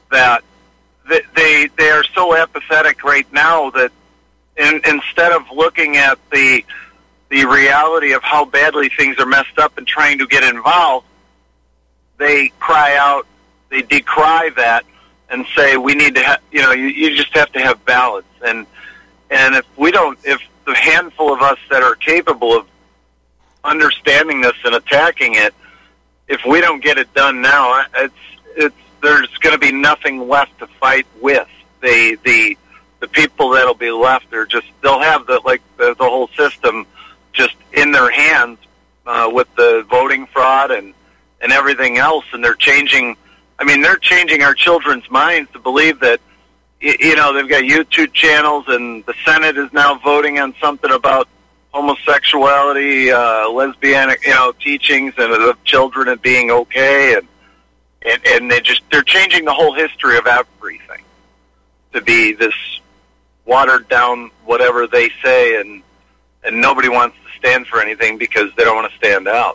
that they they, they are so apathetic right now that in, instead of looking at the the reality of how badly things are messed up and trying to get involved, they cry out, they decry that, and say we need to have, you know, you, you just have to have balance. And and if we don't, if the handful of us that are capable of understanding this and attacking it, if we don't get it done now, it's it's there's going to be nothing left to fight with. The the the people that'll be left are just they'll have the like the, the whole system just in their hands uh, with the voting fraud and and everything else, and they're changing. I mean, they're changing our children's minds to believe that, you know, they've got YouTube channels and the Senate is now voting on something about homosexuality, uh, lesbianic, you know, teachings and of children and being okay. And, and, and they just, they're changing the whole history of everything to be this watered down whatever they say, and, and nobody wants to stand for anything because they don't want to stand out.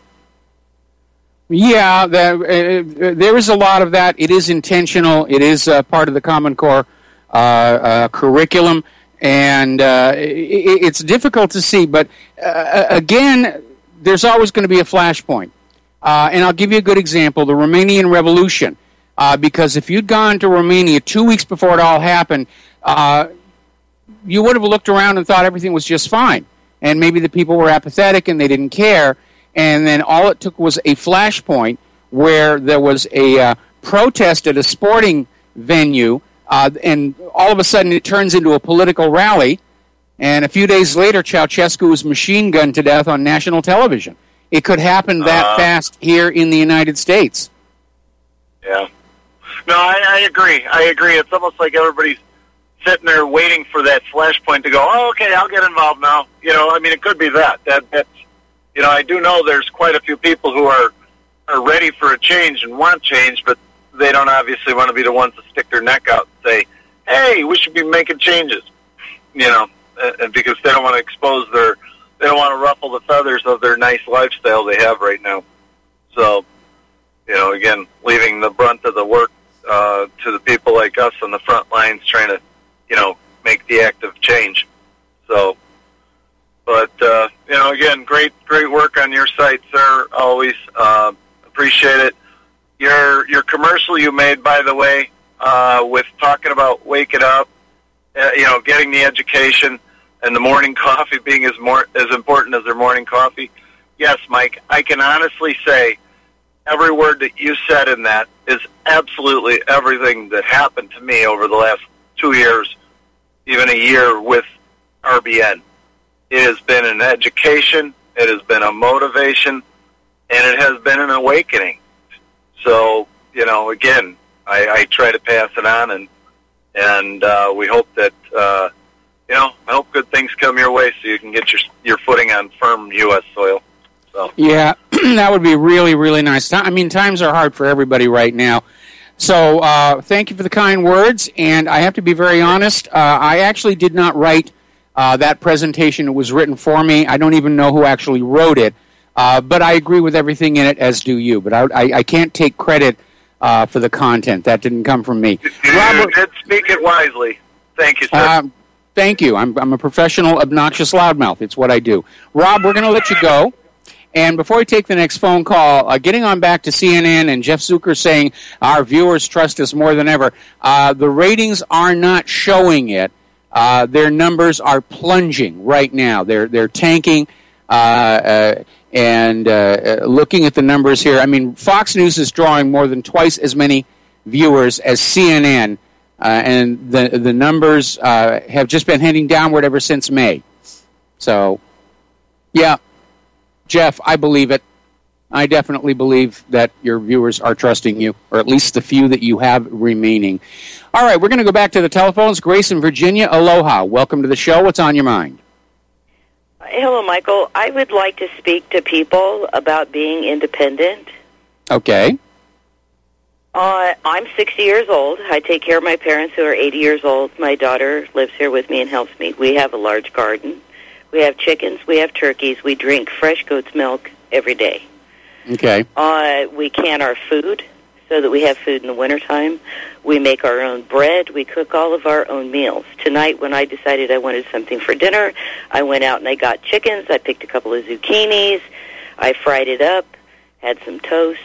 Yeah, the, uh, there is a lot of that. It is intentional. It is uh, part of the Common Core uh, uh, curriculum, and uh, it, it's difficult to see. But uh, again, there's always going to be a flashpoint. Uh, and I'll give you a good example, the Romanian Revolution. Uh, because if you'd gone to Romania two weeks before it all happened, uh, you would have looked around and thought everything was just fine. And maybe the people were apathetic and they didn't care. And then all it took was a flashpoint where there was a uh, protest at a sporting venue, uh, and all of a sudden it turns into a political rally, and a few days later Ceausescu was machine gunned to death on national television. It could happen that uh, fast here in the United States. Yeah. No, I, I agree. I agree. It's almost like everybody's sitting there waiting for that flashpoint to go, oh, okay, I'll get involved now. You know, I mean, it could be that. That that's You know, I do know there's quite a few people who are are ready for a change and want change, but they don't obviously want to be the ones to stick their neck out and say, hey, we should be making changes, you know, and because they don't want to expose their, they don't want to ruffle the feathers of their nice lifestyle they have right now. So, you know, again, leaving the brunt of the work uh, to the people like us on the front lines trying to, you know, make the active change. So, But, uh, you know, again, great great work on your site, sir. Always uh, appreciate it. Your your commercial you made, by the way, uh, with talking about waking up, uh, you know, getting the education and the morning coffee being as more as important as their morning coffee. Yes, Mike, I can honestly say every word that you said in that is absolutely everything that happened to me over the last two years, even a year with R B N. It has been an education, it has been a motivation, and it has been an awakening. So, you know, again, I, I try to pass it on, and and uh, we hope that, uh, you know, I hope good things come your way so you can get your your footing on firm U S soil. So yeah, that would be really, really nice. I mean, times are hard for everybody right now. So uh, thank you for the kind words, and I have to be very honest, uh, I actually did not write Uh, that presentation. It was written for me. I don't even know who actually wrote it, uh, but I agree with everything in it, as do you. But I, I, I can't take credit uh, for the content. That didn't come from me. You Robert, did speak it wisely. Thank you, sir. Uh, thank you. I'm, I'm a professional, obnoxious loudmouth. It's what I do. Rob, we're going to let you go. And before we take the next phone call, uh, getting on back to C N N and Jeff Zucker saying our viewers trust us more than ever, uh, the ratings are not showing it. Uh, their numbers are plunging right now. They're they're tanking, uh, uh, and uh, looking at the numbers here, I mean, Fox News is drawing more than twice as many viewers as C N N, uh, and the the numbers uh, have just been heading downward ever since May. So, yeah, Jeff, I believe it. I definitely believe that your viewers are trusting you, or at least the few that you have remaining. All right, we're going to go back to the telephones. Grace in Virginia, aloha. Welcome to the show. What's on your mind? Hello, Michael. I would like to speak to people about being independent. Okay. Uh, I'm sixty years old. I take care of my parents who are eighty years old. My daughter lives here with me and helps me. We have a large garden. We have chickens. We have turkeys. We drink fresh goat's milk every day. Okay. Uh, we can our food. so that we have food in the wintertime. We make our own bread. We cook all of our own meals. Tonight, when I decided I wanted something for dinner, I went out and I got chickens. I picked a couple of zucchinis. I fried it up, had some toast.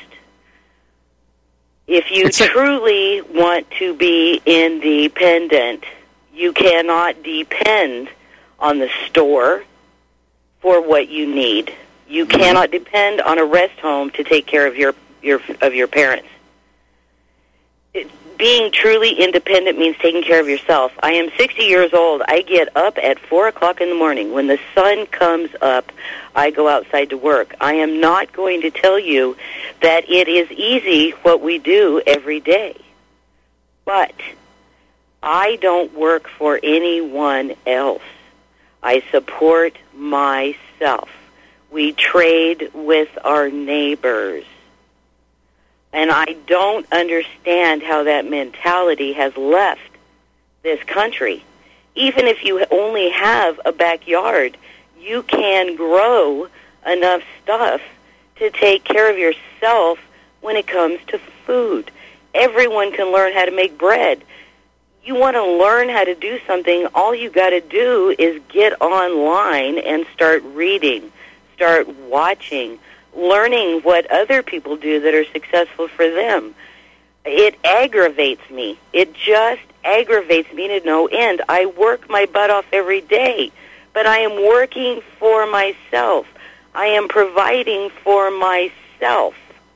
If you truly want to be independent, you cannot depend on the store for what you need. You cannot depend on a rest home to take care of your, your of your parents. It, being truly independent means taking care of yourself. I am sixty years old. I get up at four o'clock in the morning. When the sun comes up, I go outside to work. I am not going to tell you that it is easy what we do every day. But I don't work for anyone else. I support myself. We trade with our neighbors. And I don't understand how that mentality has left this country. Even if you only have a backyard, you can grow enough stuff to take care of yourself when it comes to food. Everyone can learn how to make bread. You want to learn how to do something, all you got to do is get online and start reading, start watching, learning what other people do that are successful for them. It aggravates me. It just aggravates me to no end. I work my butt off every day, but I am working for myself. I am providing for myself.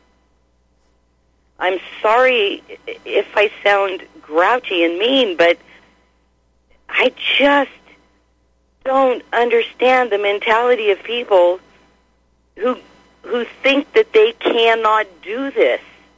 I'm sorry if I sound grouchy and mean, but I just don't understand the mentality of people who who think that they cannot do this.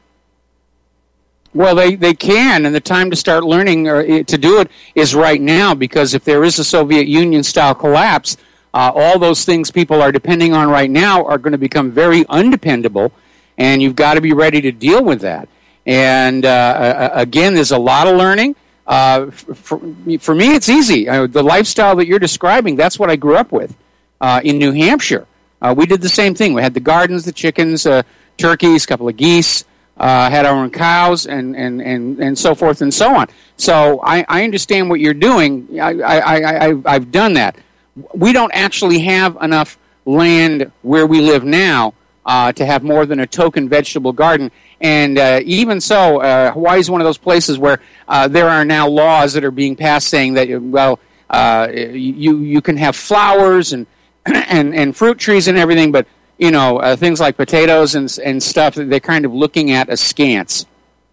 Well, they, they can, and the time to start learning or to do it is right now, because if there is a Soviet Union-style collapse, uh, all those things people are depending on right now are going to become very undependable, and you've got to be ready to deal with that. And, uh, again, there's a lot of learning. Uh, for, for me, it's easy. Uh, the lifestyle that you're describing, that's what I grew up with uh, in New Hampshire. Uh, we did the same thing. We had the gardens, the chickens, uh, turkeys, a couple of geese, uh, had our own cows, and, and, and, and so forth and so on. So I, I understand what you're doing. I, I, I, I've done that. We don't actually have enough land where we live now uh, to have more than a token vegetable garden. And uh, even so, uh, Hawaii is one of those places where uh, there are now laws that are being passed saying that, well, uh, you, you can have flowers and And, and fruit trees and everything, but, you know, uh, things like potatoes and, and stuff, they're kind of looking at askance.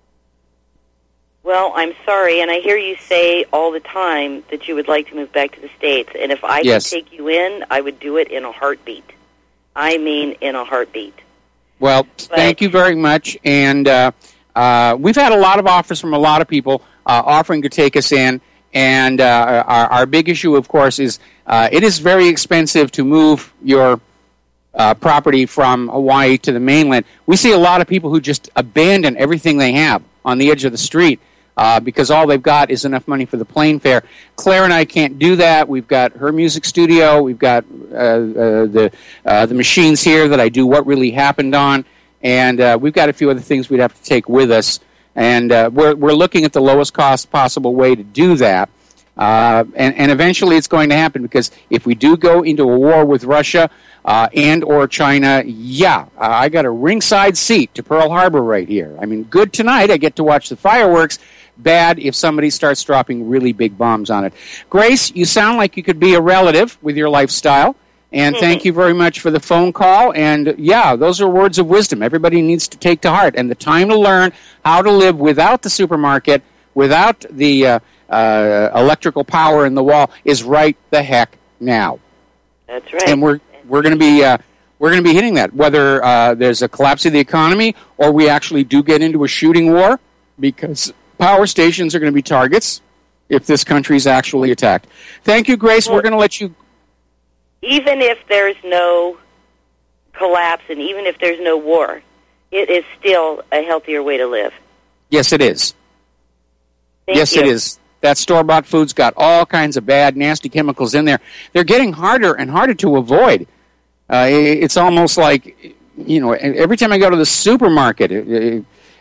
Well, I'm sorry, and I hear you say all the time that you would like to move back to the States, and if I yes. could take you in, I would do it in a heartbeat. I mean in a heartbeat. Well, but, thank you very much, and uh, uh, we've had a lot of offers from a lot of people uh, offering to take us in. And uh, our, our big issue, of course, is uh, it is very expensive to move your uh, property from Hawaii to the mainland. We see a lot of people who just abandon everything they have on the edge of the street uh, because all they've got is enough money for the plane fare. Claire and I can't do that. We've got her music studio. We've got uh, uh, the uh, the machines here that I do What Really Happened on. And uh, we've got a few other things we'd have to take with us. And uh, we're we're looking at the lowest cost possible way to do that, uh, and and eventually it's going to happen, because if we do go into a war with Russia uh, and or China, yeah, uh, I got a ringside seat to Pearl Harbor right here. I mean, good tonight. I get to watch the fireworks. Bad if somebody starts dropping really big bombs on it. Grace, you sound like you could be a relative with your lifestyle. And thank you very much for the phone call. And, yeah, those are words of wisdom everybody needs to take to heart. And the time to learn how to live without the supermarket, without the uh, uh, electrical power in the wall is right the heck now. That's right. And we're we're going to be uh, we're going to be hitting that, whether uh, there's a collapse of the economy or we actually do get into a shooting war, because power stations are going to be targets if this country is actually attacked. Thank you, Grace. We're going to let you... Even if there's no collapse and even if there's no war, it is still a healthier way to live. Yes, it is. Thank yes, you. it is. That store-bought food's got all kinds of bad, nasty chemicals in there. They're getting harder and harder to avoid. Uh, it's almost like, you know, every time I go to the supermarket,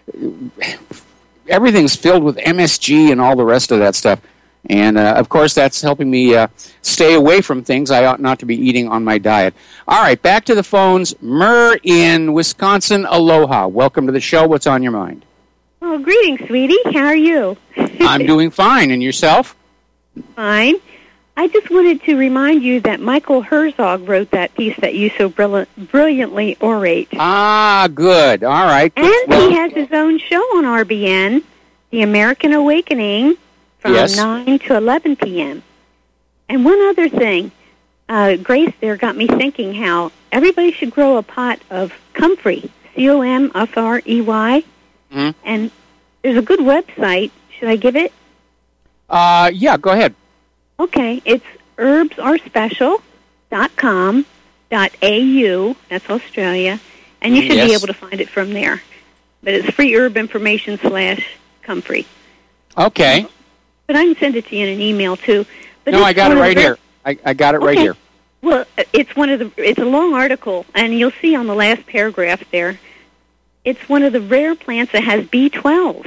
everything's filled with M S G and all the rest of that stuff. And, uh, of course, that's helping me uh, stay away from things I ought not to be eating on my diet. All right, back to the phones. Murr in Wisconsin, aloha. Welcome to the show. What's on your mind? Oh, greetings, sweetie. How are you? I'm doing fine. And yourself? Fine. I just wanted to remind you that Michael Herzog wrote that piece that you so brill- brilliantly orate. Ah, good. All right. And well, he has his own show on R B N, The American Awakening, from yes. nine to eleven p.m. And one other thing, uh, Grace there got me thinking how everybody should grow a pot of comfrey, C O M F R E Y. Mm-hmm. And there's a good website. Should I give it? Uh, yeah, go ahead. Okay, it's herbs are special dot com dot A U. That's Australia. And you should yes. be able to find it from there. But it's free herb information slash comfrey. Okay. But I can send it to you in an email, too. But no, I got it right here. I, I got it okay. right here. Well, it's one of the. It's a long article, and you'll see on the last paragraph there, it's one of the rare plants that has B twelve.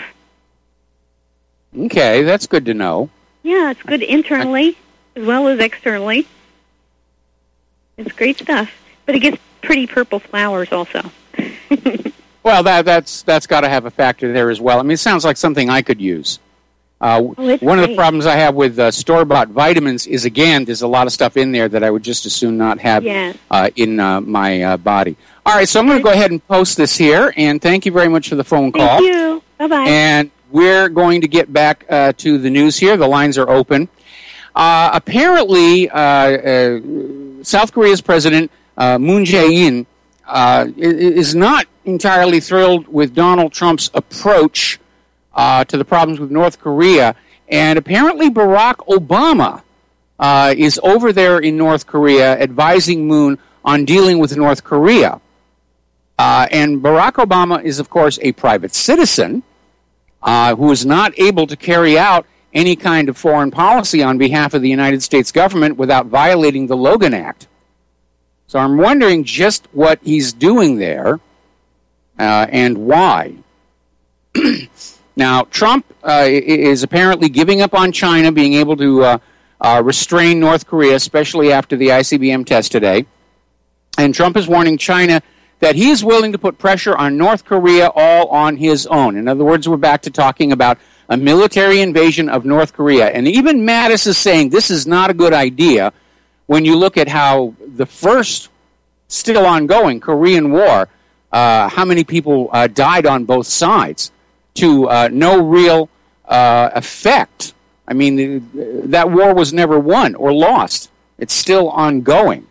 Okay, that's good to know. Yeah, it's good internally as well as externally. It's great stuff. But it gets pretty purple flowers also. Well, that that's that's got to have a factor there as well. I mean, it sounds like something I could use. Uh, oh, one great. of the problems I have with uh, store-bought vitamins is, again, there's a lot of stuff in there that I would just as soon not have yeah. uh, in uh, my uh, body. All right, so I'm going to go ahead and post this here, and thank you very much for the phone call. Thank you. Bye-bye. And we're going to get back uh, to the news here. The lines are open. Uh, apparently, uh, uh, South Korea's President uh, Moon Jae-in uh, is not entirely thrilled with Donald Trump's approach uh, to the problems with North Korea. And apparently Barack Obama uh, is over there in North Korea advising Moon on dealing with North Korea. Uh, and Barack Obama is, of course, a private citizen uh, who is not able to carry out any kind of foreign policy on behalf of the United States government without violating the Logan Act. So I'm wondering just what he's doing there uh, and why. Now, Trump uh, is apparently giving up on China being able to uh, uh, restrain North Korea, especially after the I C B M test today. And Trump is warning China that he is willing to put pressure on North Korea all on his own. In other words, we're back to talking about a military invasion of North Korea. And even Mattis is saying this is not a good idea when you look at how the first, still ongoing, Korean War, uh, how many people uh, died on both sides to uh, no real uh, effect. I mean, the, that war was never won or lost. It's still ongoing.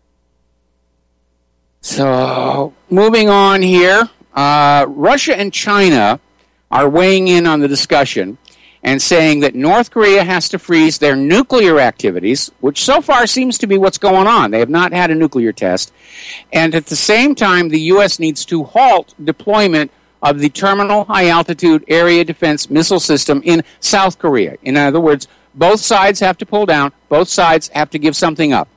So, moving on here, uh, Russia and China are weighing in on the discussion and saying that North Korea has to freeze their nuclear activities, which so far seems to be what's going on. They have not had a nuclear test. And at the same time, the U S needs to halt deployment of the Terminal High-Altitude Area Defense Missile System in South Korea. In other words, both sides have to pull down, both sides have to give something up,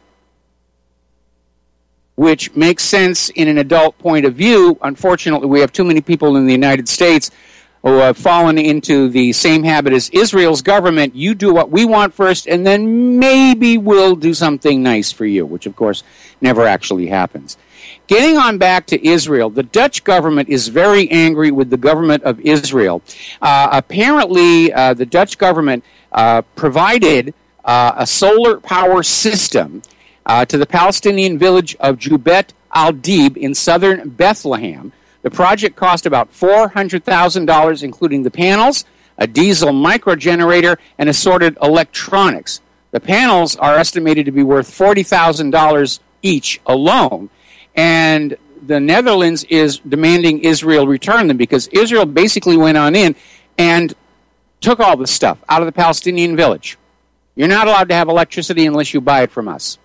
which makes sense in an adult point of view. Unfortunately, we have too many people in the United States who have fallen into the same habit as Israel's government. You do what we want first, and then maybe we'll do something nice for you, which, of course, never actually happens. Getting on back to Israel, the Dutch government is very angry with the government of Israel. Uh, apparently, uh, the Dutch government uh, provided uh, a solar power system uh, to the Palestinian village of Jubet al-Dib in southern Bethlehem. The project cost about four hundred thousand dollars, including the panels, a diesel microgenerator, and assorted electronics. The panels are estimated to be worth forty thousand dollars each alone. And the Netherlands is demanding Israel return them because Israel basically went on in and took all this stuff out of the Palestinian village. You're not allowed to have electricity unless you buy it from us.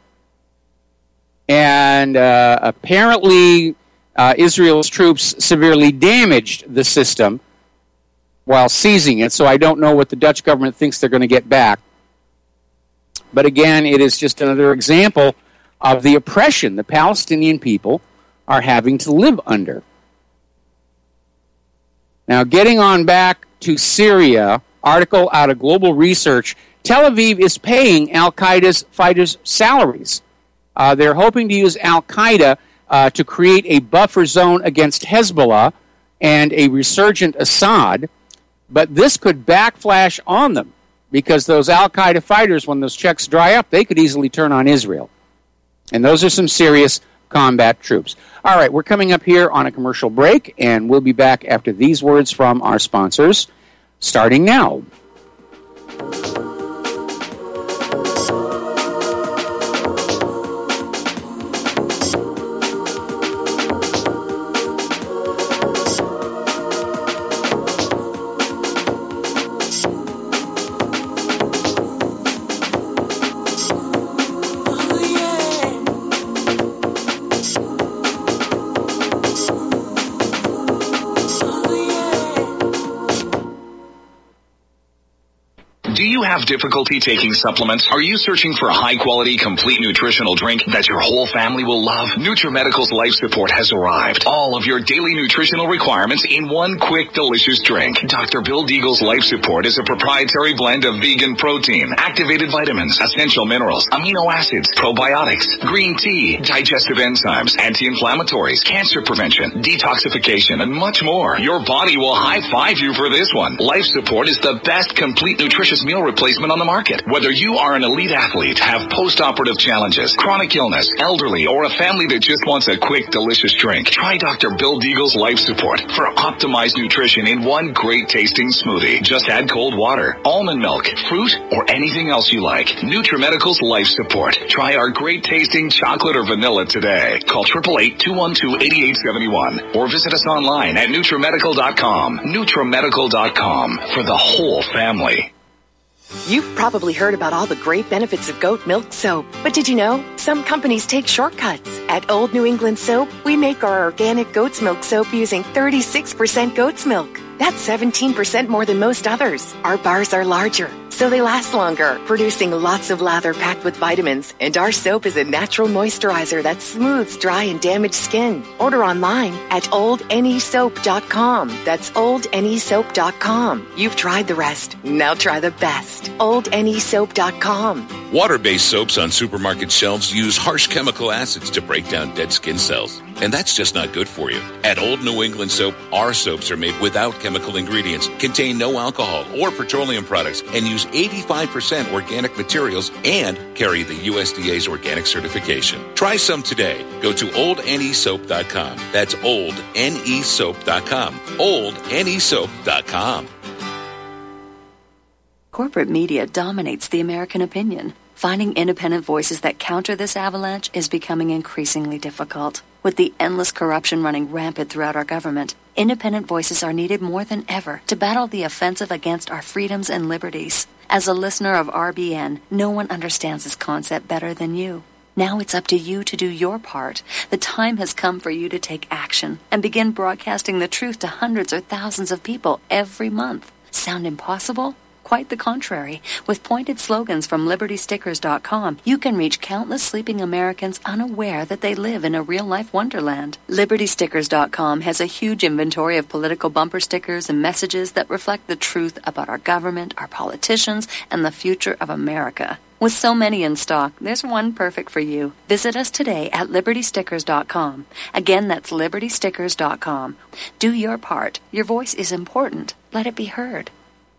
And uh, apparently uh, Israel's troops severely damaged the system while seizing it, so I don't know what the Dutch government thinks they're going to get back. But again, it is just another example of the oppression the Palestinian people are having to live under. Now, getting on back to Syria, article out of Global Research, Tel Aviv is paying Al-Qaeda's fighters salaries. Uh, they're hoping to use Al-Qaeda uh, to create a buffer zone against Hezbollah and a resurgent Assad, but this could backflash on them because those Al-Qaeda fighters, when those checks dry up, they could easily turn on Israel. And those are some serious combat troops. All right, we're coming up here on a commercial break, and we'll be back after these words from our sponsors, starting now. Have difficulty taking supplements? Are you searching for a high-quality, complete nutritional drink that your whole family will love? NutriMedical's Life Support has arrived. All of your daily nutritional requirements in one quick, delicious drink. Doctor Bill Deagle's Life Support is a proprietary blend of vegan protein, activated vitamins, essential minerals, amino acids, probiotics, green tea, digestive enzymes, anti-inflammatories, cancer prevention, detoxification, and much more. Your body will high-five you for this one. Life Support is the best complete nutritious meal replacement on the market. Whether you are an elite athlete, have post-operative challenges, chronic illness, elderly, or a family that just wants a quick, delicious drink, try Doctor Bill Deagle's Life Support for optimized nutrition in one great-tasting smoothie. Just add cold water, almond milk, fruit, or anything else you like. NutriMedical's Life Support. Try our great-tasting chocolate or vanilla today. Call eight eight eight, two one two, eight eight seven one or visit us online at Nutrimedical dot com. Nutrimedical dot com for the whole family. You've probably heard about all the great benefits of goat milk soap, but did you know some companies take shortcuts? At Old New England Soap, we make our organic goat's milk soap using thirty-six percent goat's milk. That's seventeen percent more than most others. Our bars are larger, so they last longer, producing lots of lather packed with vitamins. And our soap is a natural moisturizer that smooths dry and damaged skin. Order online at old n e soap dot com. That's old n e soap dot com. You've tried the rest. Now try the best. old n e soap dot com. Water-based soaps on supermarket shelves use harsh chemical acids to break down dead skin cells. And that's just not good for you. At Old New England Soap, our soaps are made without chemical ingredients, contain no alcohol or petroleum products, and use eighty-five percent organic materials and carry the U S D A's organic certification. Try some today. Go to old n e soap dot com. That's old n e soap dot com. old n e soap dot com. Corporate media dominates the American opinion. Finding independent voices that counter this avalanche is becoming increasingly difficult. With the endless corruption running rampant throughout our government, independent voices are needed more than ever to battle the offensive against our freedoms and liberties. As a listener of R B N, no one understands this concept better than you. Now it's up to you to do your part. The time has come for you to take action and begin broadcasting the truth to hundreds or thousands of people every month. Sound impossible? Quite the contrary. With pointed slogans from Liberty Stickers dot com, you can reach countless sleeping Americans unaware that they live in a real-life wonderland. Liberty Stickers dot com has a huge inventory of political bumper stickers and messages that reflect the truth about our government, our politicians, and the future of America. With so many in stock, there's one perfect for you. Visit us today at Liberty Stickers dot com. Again, that's Liberty Stickers dot com. Do your part. Your voice is important. Let it be heard.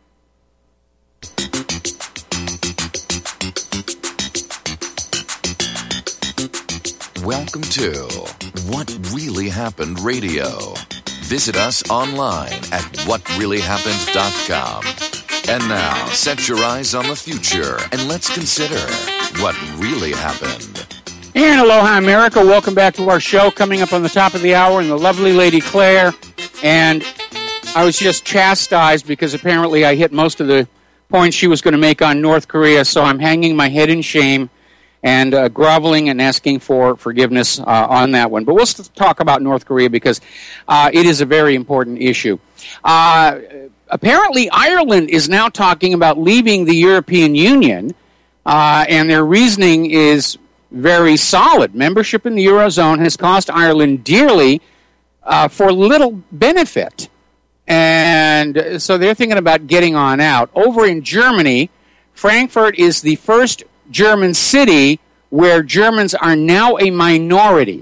Welcome to What Really Happened Radio. Visit us online at what really happened dot com. And now, set your eyes on the future and let's consider what really happened. And aloha, America. Welcome back to our show. Coming up on the top of the hour, and the lovely Lady Claire. And I was just chastised because apparently I hit most of the points she was going to make on North Korea, so I'm hanging my head in shame and uh, groveling and asking for forgiveness uh, on that one. But we'll still talk about North Korea because uh, it is a very important issue. Uh, apparently, Ireland is now talking about leaving the European Union, uh, and their reasoning is very solid. Membership in the Eurozone has cost Ireland dearly uh, for little benefit. And so they're thinking about getting on out. Over in Germany, Frankfurt is the first German city where Germans are now a minority.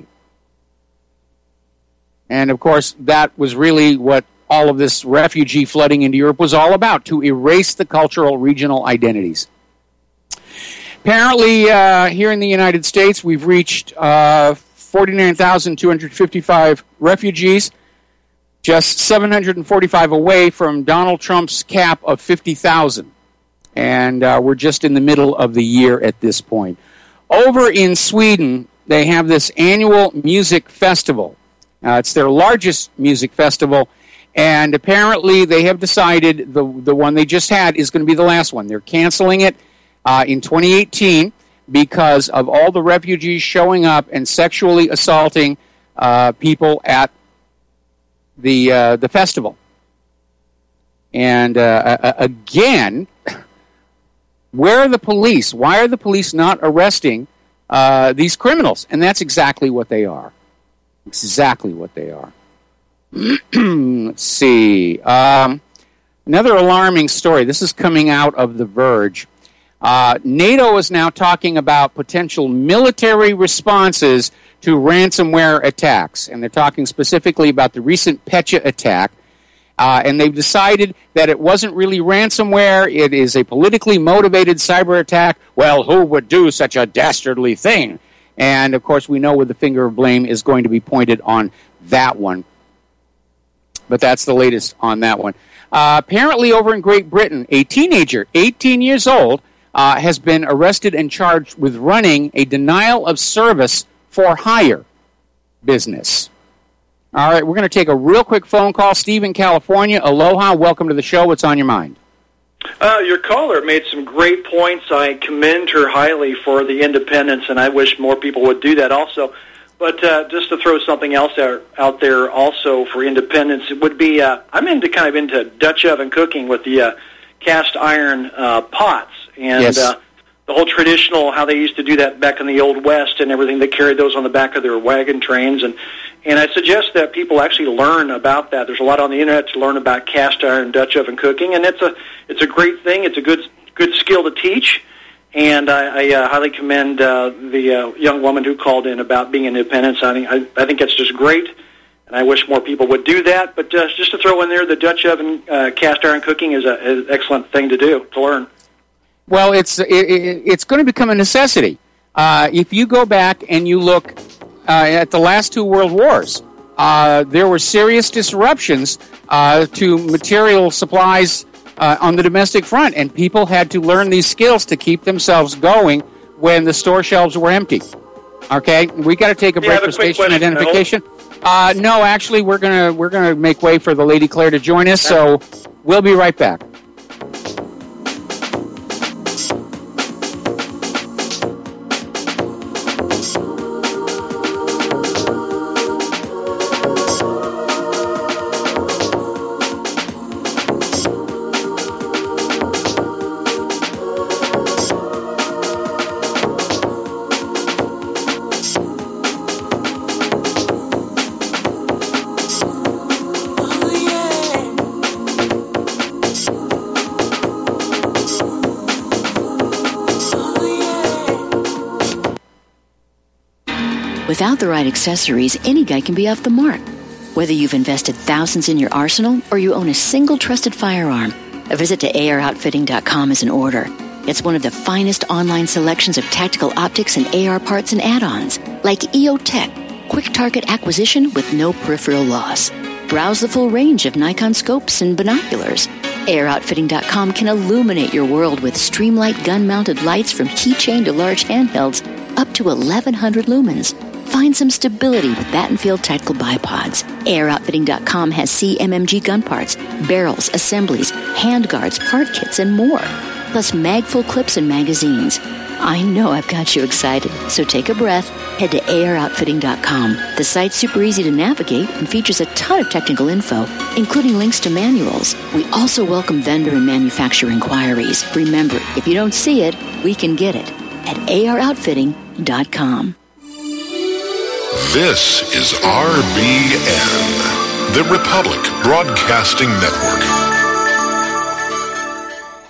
And, of course, that was really what all of this refugee flooding into Europe was all about, to erase the cultural regional identities. Apparently, uh, here in the United States, we've reached uh, forty-nine thousand two hundred fifty-five refugees, just seven hundred forty-five away from Donald Trump's cap of fifty thousand. And uh, we're just in the middle of the year at this point. Over in Sweden, they have this annual music festival. Uh, it's their largest music festival, and apparently they have decided the the one they just had is going to be the last one. They're canceling it uh, in twenty eighteen because of all the refugees showing up and sexually assaulting uh, people at the uh, the festival. And uh, again, where are the police? Why are the police not arresting uh, these criminals? And that's exactly what they are. Exactly what they are. Let's see. Um, another alarming story. This is coming out of The Verge. Uh, NATO is now talking about potential military responses to ransomware attacks. And they're talking specifically about the recent Petya attack. Uh, and they've decided that it wasn't really ransomware. It is a politically motivated cyber attack. Well, who would do such a dastardly thing? And, of course, we know where the finger of blame is going to be pointed on that one. But that's the latest on that one. Uh, apparently, over in Great Britain, a teenager, eighteen years old, uh, has been arrested and charged with running a denial of service for hire business. All right, we're going to take a real quick phone call. Steve in California, aloha, welcome to the show. What's on your mind? Uh, your caller made some great points. I commend her highly for the independence, and I wish more people would do that also. But uh, just to throw something else out, out there also for independence, it would be, uh, I'm into kind of into Dutch oven cooking with the uh, cast iron uh, pots. And yes. uh, the whole traditional, how they used to do that back in the Old West and everything, they carried those on the back of their wagon trains. And, and I suggest that people actually learn about that. There's a lot on the Internet to learn about cast iron Dutch oven cooking, and it's a it's a great thing. It's a good good skill to teach, and I, I uh, highly commend uh, the uh, young woman who called in about being independent. I think, I, I think that's just great, and I wish more people would do that. But uh, just to throw in there, the Dutch oven uh, cast iron cooking is an excellent thing to do, to learn. Well, it's it, it's going to become a necessity. Uh, if you go back and you look uh, at the last two world wars, uh, there were serious disruptions uh, to material supplies uh, on the domestic front, and people had to learn these skills to keep themselves going when the store shelves were empty. Okay, we got to take a break for station question, identification. Uh, no, actually, we're gonna we're gonna make way for the Lady Claire to join us, so we'll be right back. Without the right accessories, any guy can be off the mark. Whether you've invested thousands in your arsenal or you own a single trusted firearm, a visit to A R outfitting dot com is in order. It's one of the finest online selections of tactical optics and A R parts and add-ons, like E O Tech, quick target acquisition with no peripheral loss. Browse the full range of Nikon scopes and binoculars. A R outfitting dot com can illuminate your world with Streamlight gun-mounted lights from keychain to large handhelds up to eleven hundred lumens. Find some stability with Battenfield Tactical Bipods. A R outfitting dot com has C M M G gun parts, barrels, assemblies, handguards, part kits, and more. Plus mag-full clips and magazines. I know I've got you excited, so take a breath. Head to A R outfitting dot com. The site's super easy to navigate and features a ton of technical info, including links to manuals. We also welcome vendor and manufacturer inquiries. Remember, if you don't see it, we can get it at A R outfitting dot com. This is R B N, The Republic Broadcasting Network.